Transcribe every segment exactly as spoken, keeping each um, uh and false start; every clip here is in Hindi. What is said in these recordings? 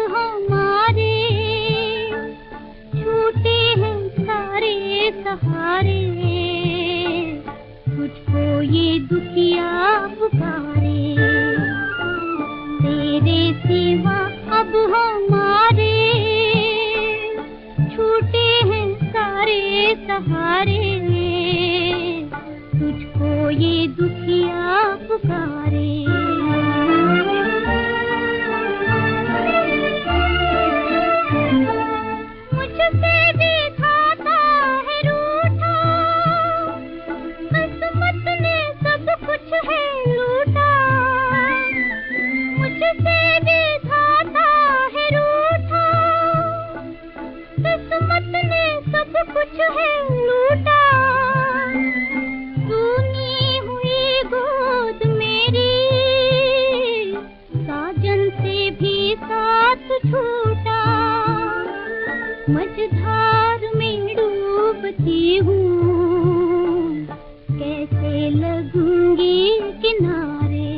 हमारे छूटे हैं सारे सहारे, तुझको ये दुखिया पुकारे। तेरे सिवा अब हमारे छूटे हैं सारे सहारे, तुझको ये दुखिया पुकारे। कुछ है लूटा, सुनी हुई गोद मेरी, साजन से भी साथ छूटा। मझधार में डूबती हूँ, कैसे लगूंगी किनारे।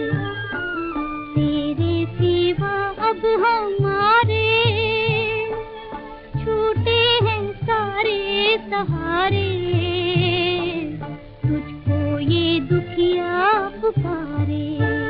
तेरे सिवा अब हमारे छूटे हैं सारे सहारे, तुझको ये दुखिया पुकारे।